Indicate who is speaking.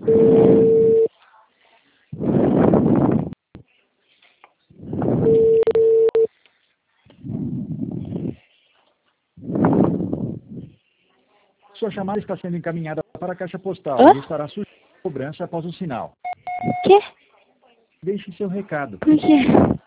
Speaker 1: Sua chamada está sendo encaminhada para a caixa postal
Speaker 2: Hã?
Speaker 1: e estará sujeita a cobrança após o sinal.
Speaker 2: Quê?
Speaker 1: Deixe seu recado.
Speaker 2: Por quê?